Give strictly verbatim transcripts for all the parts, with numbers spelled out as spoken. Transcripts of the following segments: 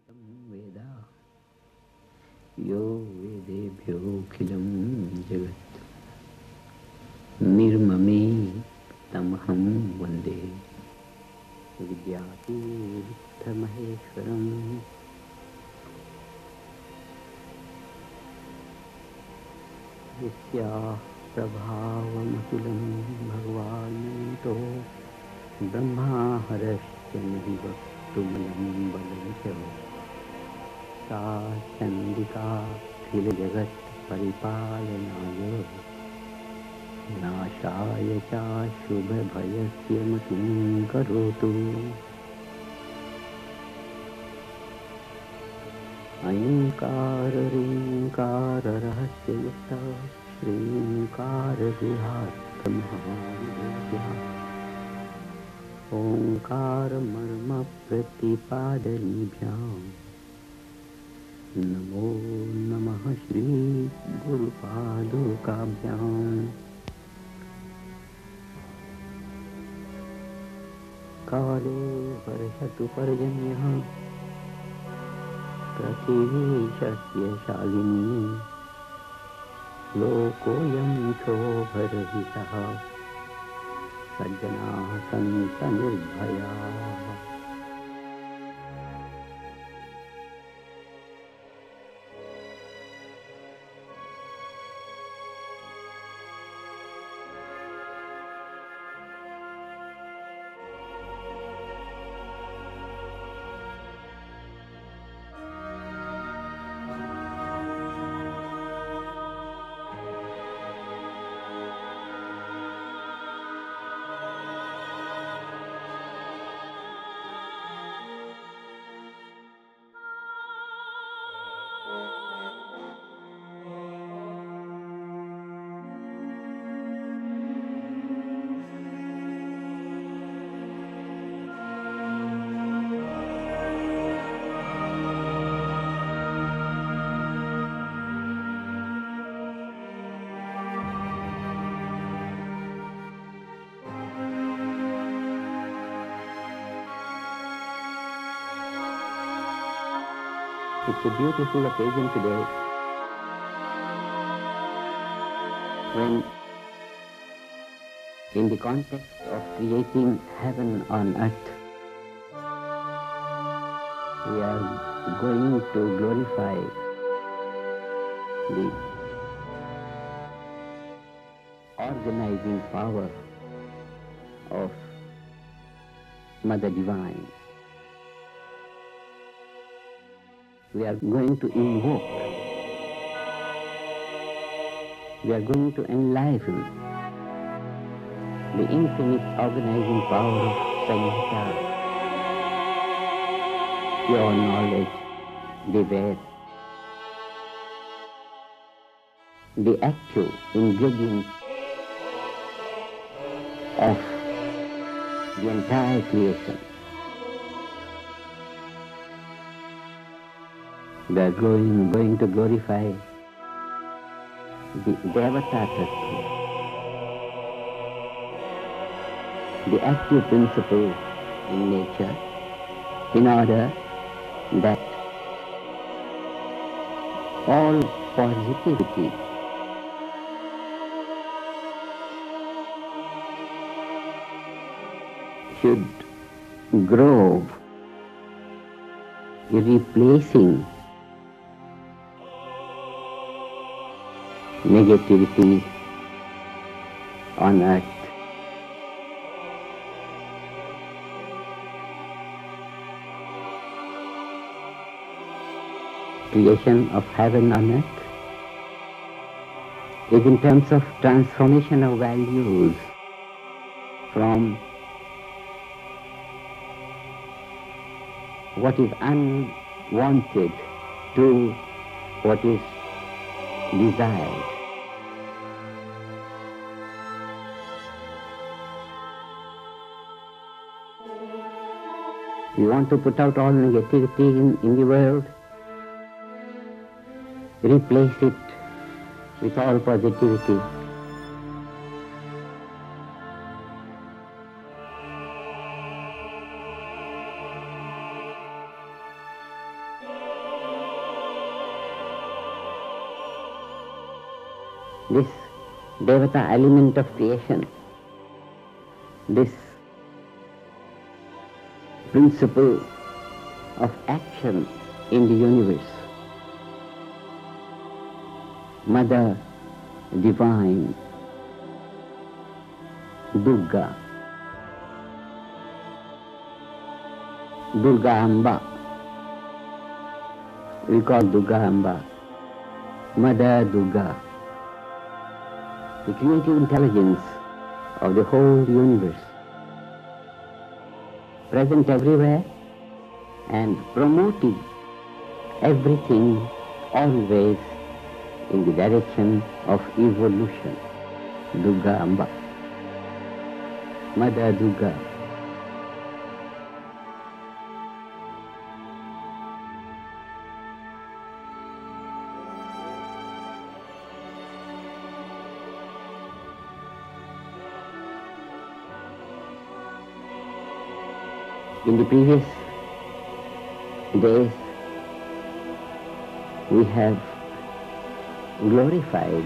वेद यो वेदेभ्योऽखिलं जगत् निर्ममे तमहं वन्दे विद्यातीर्थमहेश्वरम्। यस्याः प्रभावमतुलं भगवान्तो ब्रह्माहरश्च नहि वक्तुमलं बलं च सा चण्डिकाखिलजगत्परिपालनाय नाशाय चाशुभभयस्य मतिं करोतु। ऐङ्कारऋङ्काररहस्ययुक्ता श्रीङ्कारगुहार्थमहाविद्या ओङ्कारमर्मप्रतिपादनीभ्यां नमो नमः श्रीगुरुपादुकाभ्याम्। काले वर्षतु पर्जन्यः पृथिवी शस्यशालिनी लोकोऽयं क्षोभरहितः सज्जनाः सन्तु निर्भयाः। It's a beautiful occasion today when, in the context of creating heaven on earth, we are going to glorify the organizing power of Mother Divine. We are going to invoke, we are going to enliven the infinite organizing power of Sanhita, pure knowledge, the Ved, the active ingredient of the entire creation. We are going, going to glorify the Devata Tattva, the active principle in nature, in order that all positivity should grow, replacing negativity on earth. Creation of heaven on earth is in terms of transformation of values from what is unwanted to what is desired. We want to put out all negativity in, in the world, replace it with all positivity. this Devata element of creation, this principle of action in the universe, Mother Divine, Durga, Durga Amba, we call Durga Amba, Mother Durga, the creative intelligence of the whole universe, present everywhere and promoting everything always in the direction of evolution. Durga Amba, Mother Durga. In the previous days, we have glorified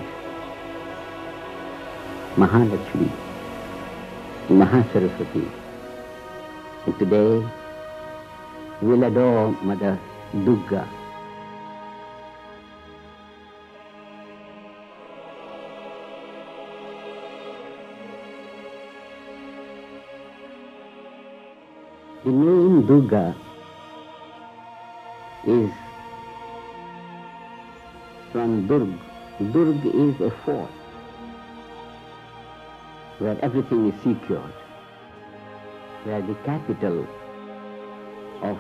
Mahalakshmi, Mahasaraswati. And today, we'll adore Mother Durga. The name Durga is from Durg. Durg is a fort where everything is secured, where the capital of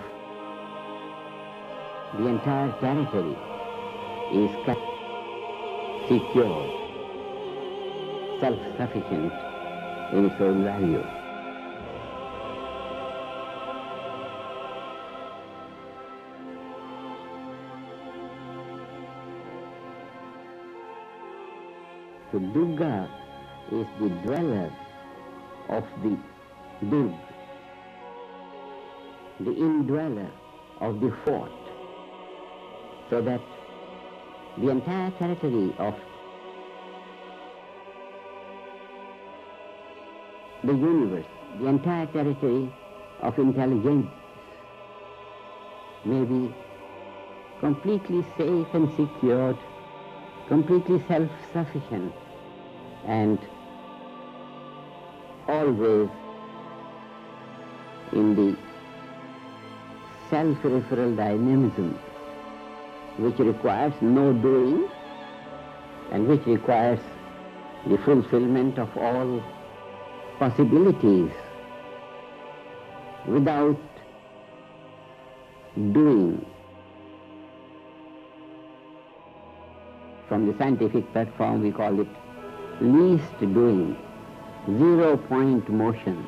the entire territory is kept secure, self-sufficient in its own value. So Durga is the dweller of the Durg, the indweller of the fort, so that the entire territory of the universe, the entire territory of intelligence may be completely safe and secured, completely self-sufficient, and always in the self-referral dynamism which requires no doing and which requires the fulfillment of all possibilities without doing. From the scientific platform we call it least doing, zero point motion,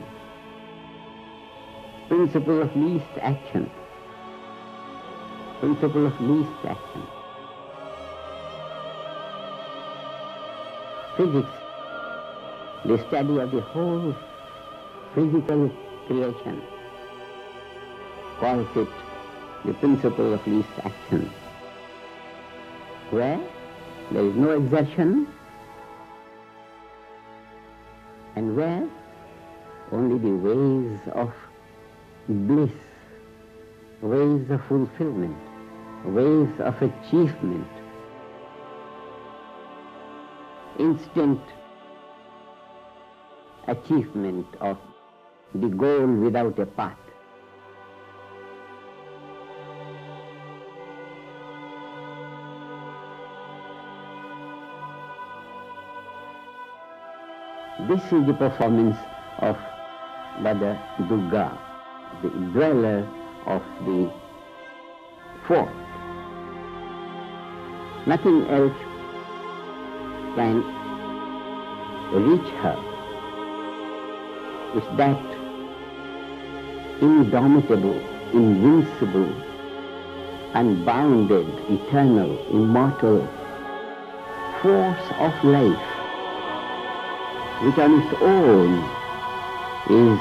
principle of least action, principle of least action. Physics, the study of the whole physical creation, calls it the principle of least action, where there is no exertion and where only the ways of bliss, ways of fulfillment, ways of achievement, instant achievement of the goal without a path. This is the performance of Mother Durga, the dweller of the fort. Nothing else can reach her. It's that indomitable, invincible, unbounded, eternal, immortal force of life, which on its own is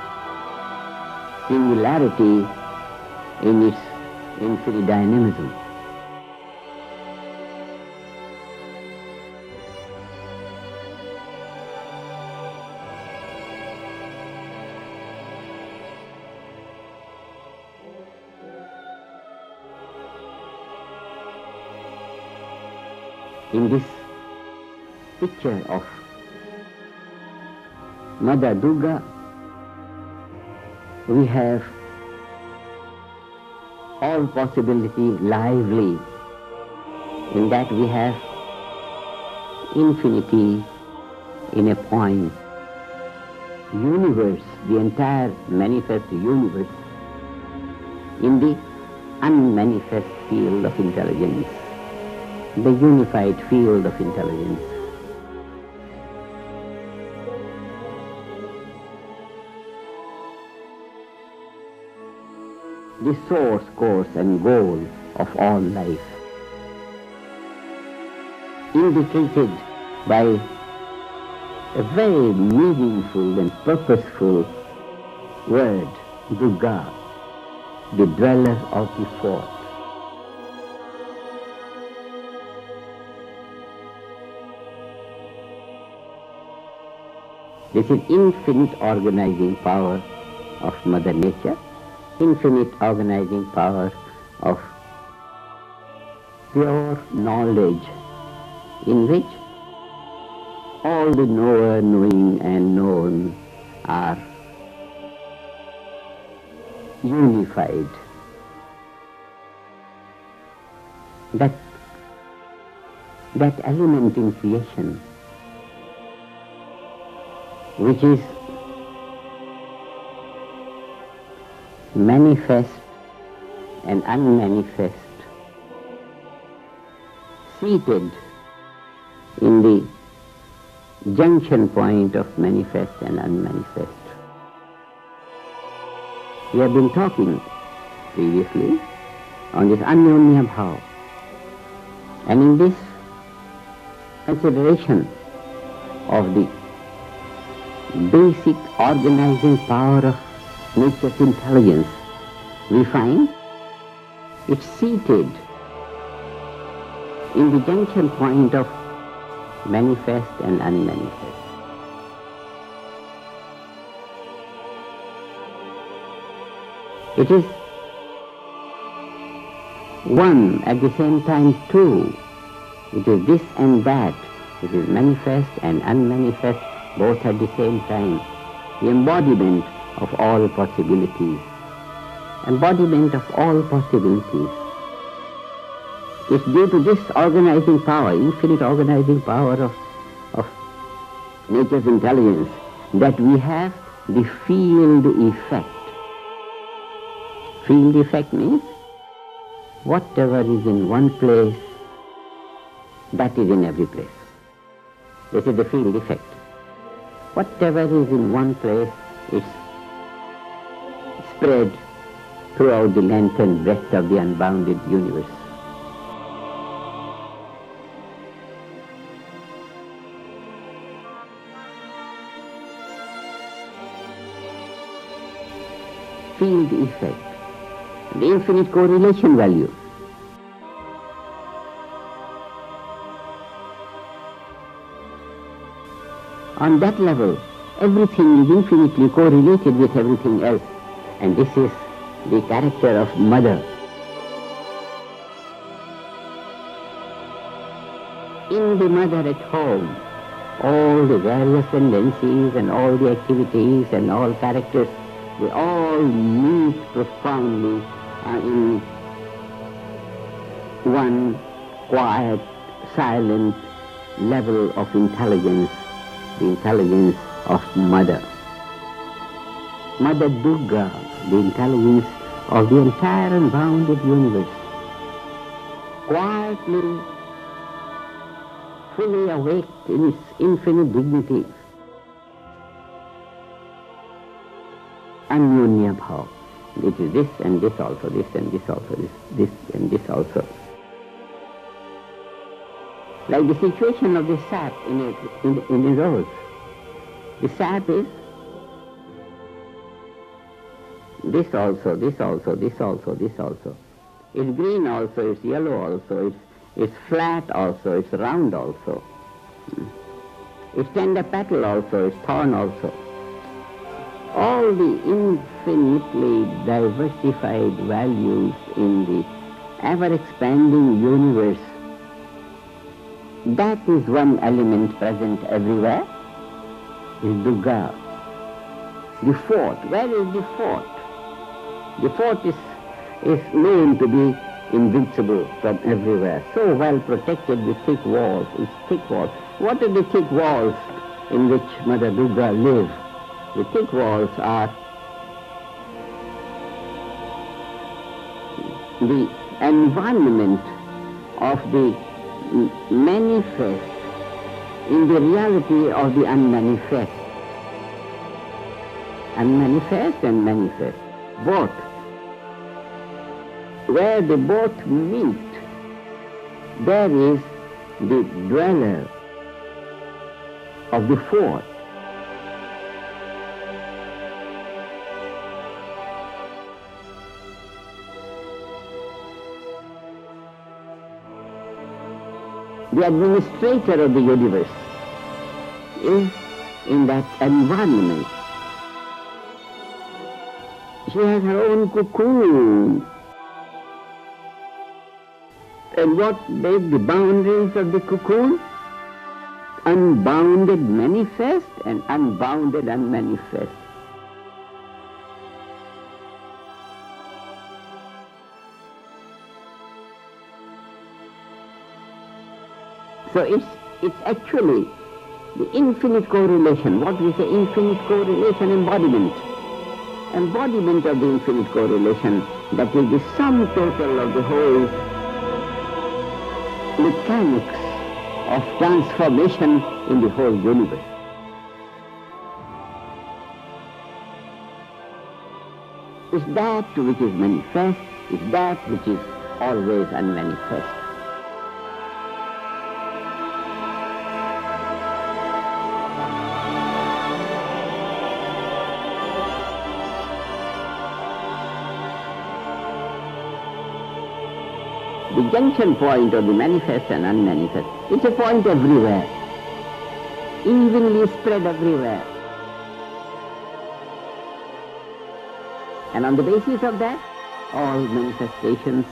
singularity in its infinite dynamism. in this picture of Mother Durga, we have all possibility lively, in that we have infinity in a point, universe, the entire manifest universe, in the unmanifest field of intelligence, the unified field of intelligence. The source, course and goal of all life, indicated by a very meaningful and purposeful word, Durga, the dweller of the fort. This is infinite organizing power of Mother Nature, infinite organizing power of pure knowledge, in which all the knower, knowing and known are unified. That, that element in creation which is manifest and unmanifest, seated in the junction point of manifest and unmanifest. We have been talking previously on this Anyonya Bhav, and in this consideration of the basic organizing power of nature's intelligence, we find it's seated in the junction point of manifest and unmanifest. It is one at the same time two. It is this and that. It is manifest and unmanifest both at the same time. The embodiment of all possibilities. Embodiment of all possibilities. It's due to this organizing power, infinite organizing power of, of nature's intelligence, that we have the field effect. Field effect means whatever is in one place, that is in every place. This is the field effect. Whatever is in one place is spread throughout the length and breadth of the unbounded universe. Field effect, the infinite correlation value. On that level, everything is infinitely correlated with everything else, and this is the character of Mother. In the Mother at home, all the various tendencies and all the activities and all characters, they all meet profoundly uh, in one quiet, silent level of intelligence, the intelligence of Mother. Mother Durga, the intelligence of the entire unbounded universe, quietly, fully awake in its infinite dignity. Anyonya Bhav. It is this and this also, this and this also, this, this and this also. Like the situation of the sap in a, in, in a rose. The sap is this also, this also, this also, this also. It's green also, it's yellow also, it's, it's flat also, it's round also. It's tender petal also, it's thorn also. All the infinitely diversified values in the ever-expanding universe that is one element present everywhere, is Durga. The fort, where is the fort? The fort is, is known to be invincible from everywhere, so well protected with thick walls, its thick walls. What are the thick walls in which Mother Durga lives? The thick walls are the environment of the manifest in the reality of the unmanifest. Unmanifest and manifest, both. Where they both meet, there is the dweller of the fort. The administrator of the universe is in that environment. She has her own cocoon. And what make the boundaries of the cocoon? Unbounded manifest and unbounded unmanifest. So it's, it's actually the infinite correlation. What we say infinite correlation embodiment. Embodiment of the infinite correlation, that is the sum total of the whole mechanics of transformation in the whole universe. It's that which is manifest, it's that which is always unmanifest. The junction point of the manifest and unmanifest, it's a point everywhere, evenly spread everywhere. And on the basis of that, all manifestations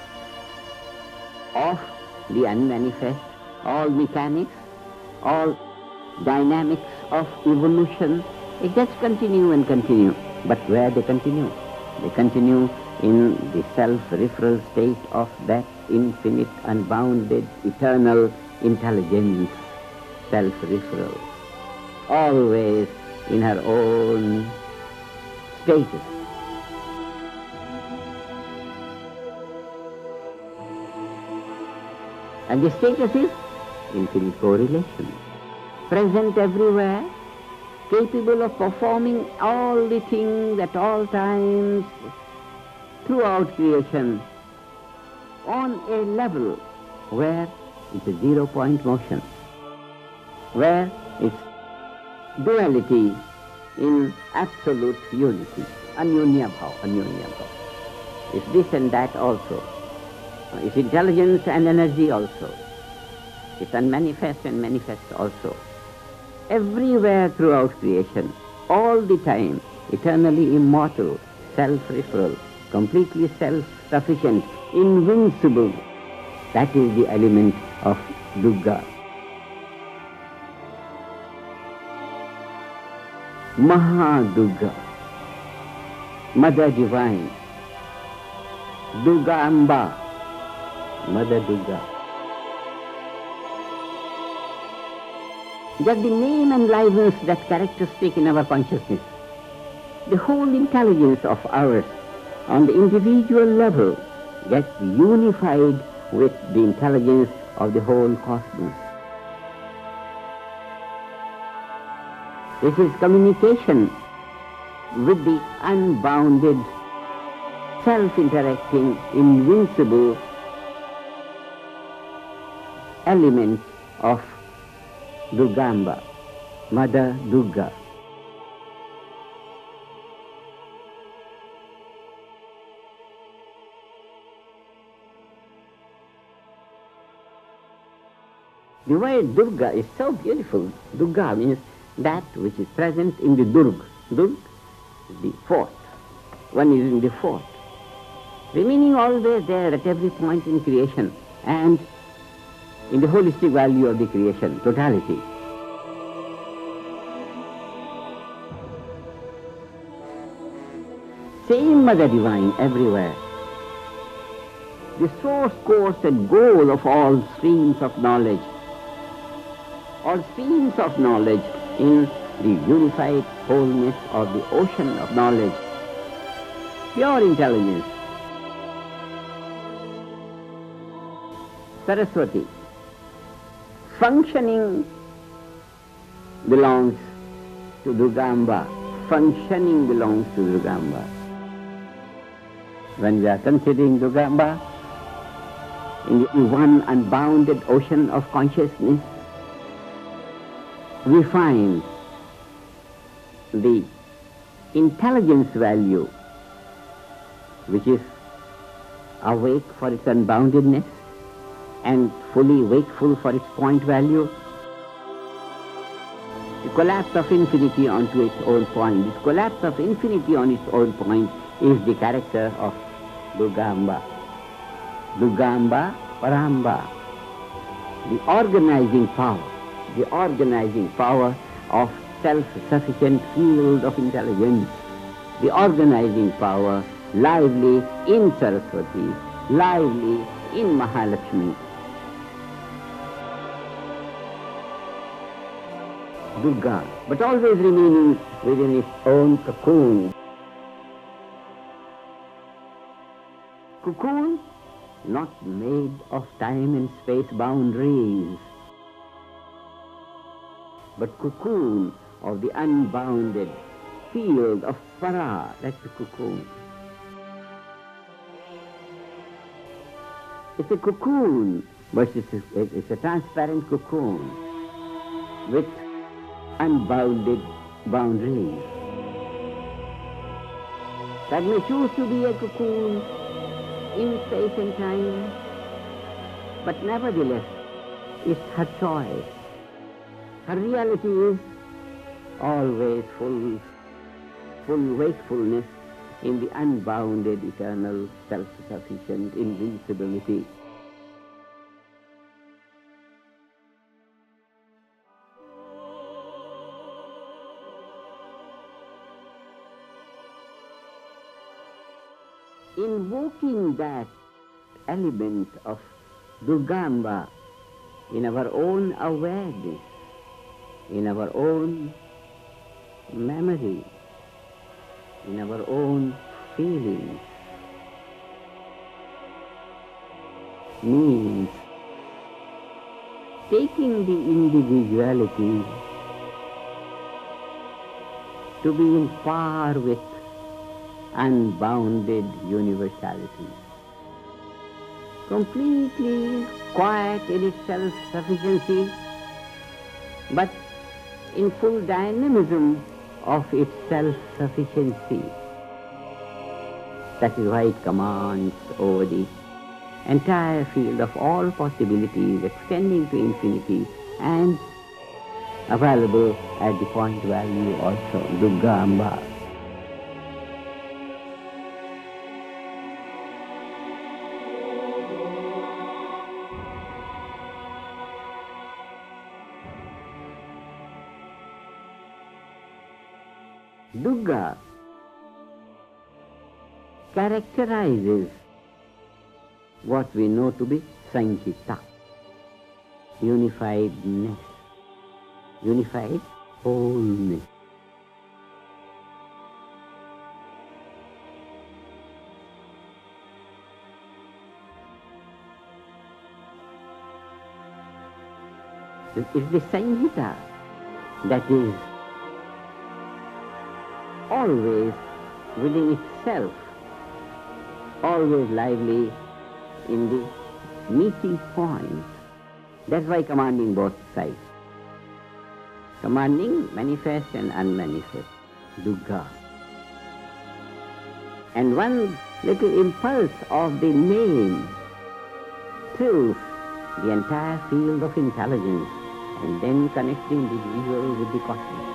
of the unmanifest, all mechanics, all dynamics of evolution, it just continue and continue. But where they continue? They continue in the self-referral state of that infinite, unbounded, eternal intelligence, self-referral, always in her own status. And the status is infinite correlation, present everywhere, capable of performing all the things at all times, throughout creation, on a level where it's a zero-point motion, where it's duality in absolute unity, anyunya bhav, anyunya bhav. It's this and that also. It's intelligence and energy also. It's unmanifest and manifest also. Everywhere throughout creation, all the time, eternally immortal, self-referral, completely self-sufficient, invincible. That is the element of Durga. Maha-Durga, Mother Divine, Durga Amba, Mother Durga. Just the name enlivens that characteristic in our consciousness. The whole intelligence of ours on the individual level gets unified with the intelligence of the whole cosmos. This is communication with the unbounded, self-interacting, invincible element of Durgamba, Mother Durga. The word Durga is so beautiful. Durga means that which is present in the Durg. Durg is the fort. One is in the fort, remaining always there at every point in creation and in the holistic value of the creation, totality. Same Mother Divine everywhere. The source, course and goal of all streams of knowledge, all streams of knowledge in the unified wholeness of the ocean of knowledge, pure intelligence. Saraswati, functioning belongs to Durgamba, functioning belongs to Durgamba. When we are considering Durgamba in the one unbounded ocean of consciousness, we find the intelligence value, which is awake for its unboundedness and fully wakeful for its point value. The collapse of infinity onto its own point. This collapse of infinity on its own point is the character of Durgamba. Durgamba Paramba, the organizing power, the organizing power of self-sufficient field of intelligence, the organizing power lively in Saraswati, lively in Mahalakshmi. Durga, but always remaining within its own cocoon. Cocoon not made of time and space boundaries, but cocoon of the unbounded field of para, that's the cocoon. It's a cocoon, but it's a, it's a transparent cocoon with unbounded boundaries. That may choose to be a cocoon in space and time, but nevertheless, it's her choice. Her reality is always full, full wakefulness in the unbounded, eternal, self-sufficient invincibility. Invoking that element of Durgamba in our own awareness, in our own memory, in our own feelings, means taking the individuality to be in par with unbounded universality, completely quiet in its self-sufficiency, but in full dynamism of its self-sufficiency. That is why it commands over the entire field of all possibilities, extending to infinity and available at the point value also, Durga Amba. Durga characterizes what we know to be Sanchita, unifiedness, unified wholeness. It is the Sanhita that is always within itself, always lively in the meeting points. That's why commanding both sides. Commanding manifest and unmanifest, Durga. And one little impulse of the name fills the entire field of intelligence and then connects the individual with the cosmos.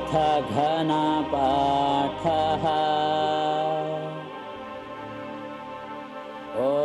अथ घनपाठः ॐ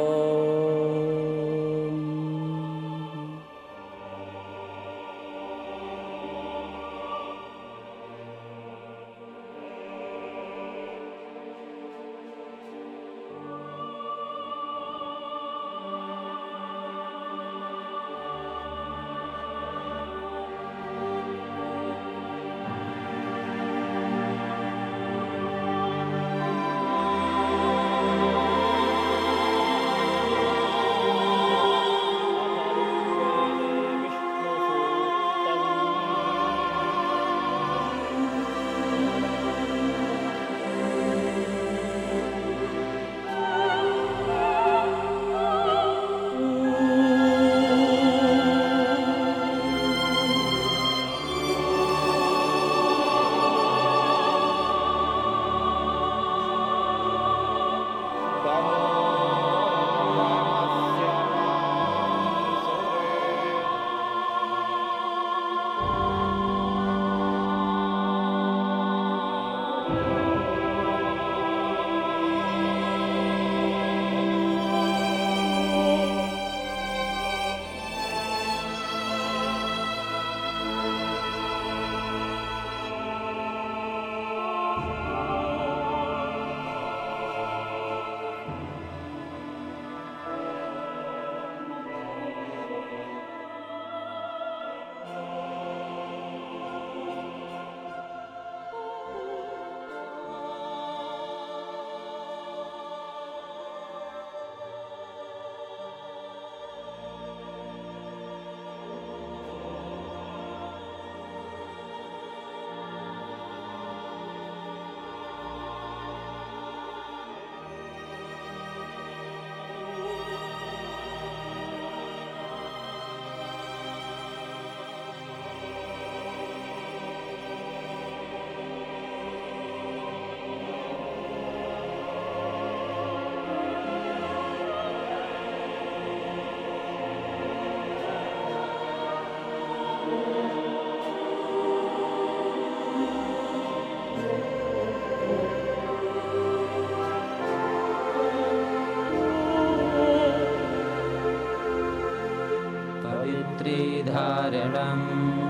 धारणम्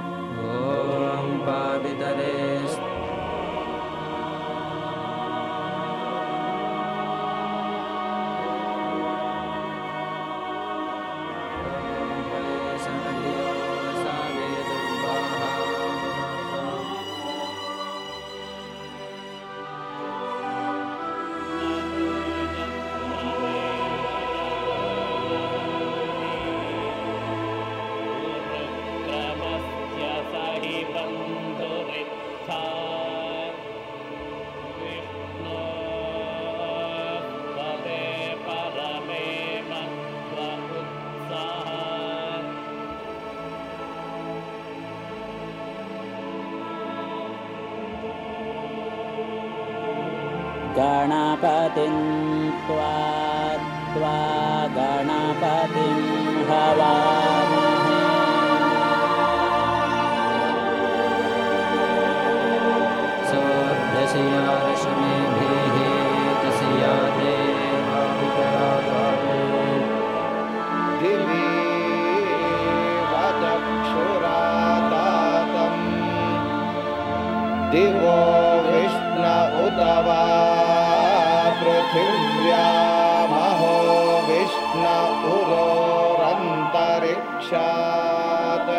ॐ पावितरे गणपतिं त्वा त्वा गणपतिं हवामहे सोऽर्धस्य रश्मिभिः तस्य देवाभितरागामे दिवि वचक्षुरातातम् दिवो विष्णु उत वा पृथिव्यामहो विष्णु उरोरन्तरिक्षात्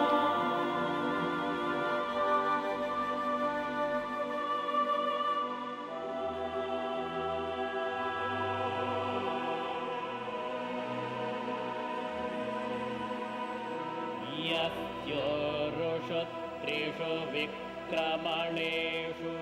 यस्योरुषु त्रिषु विक्रमणेषु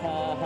अर्थः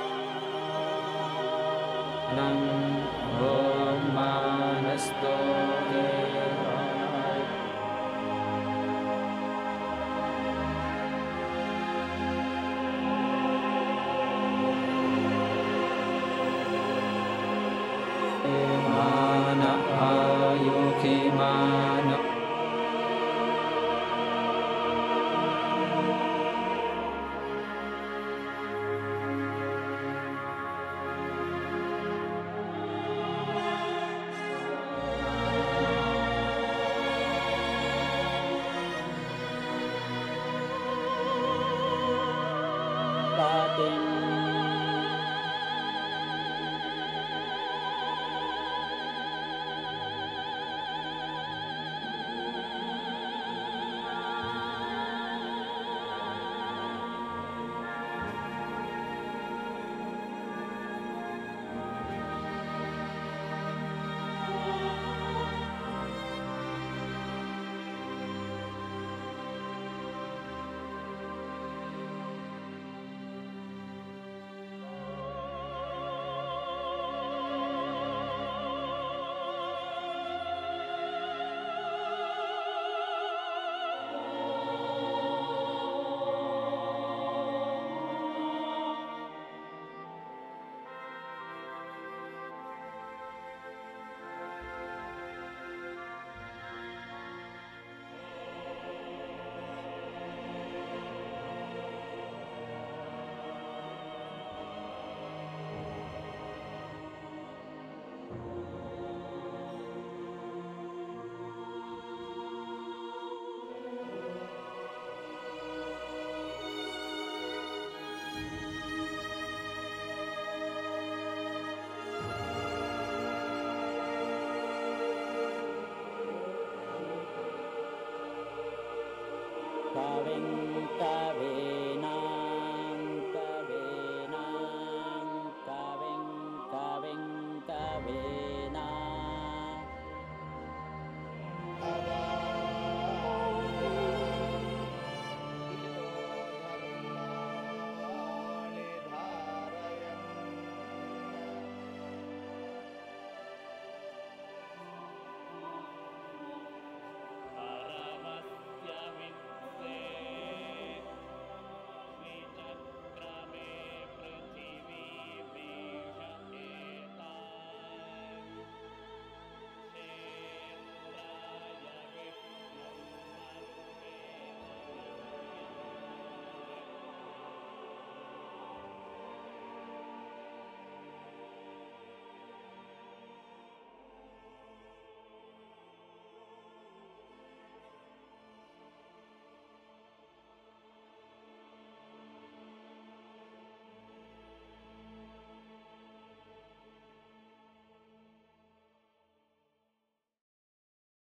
ॐ मानस्तो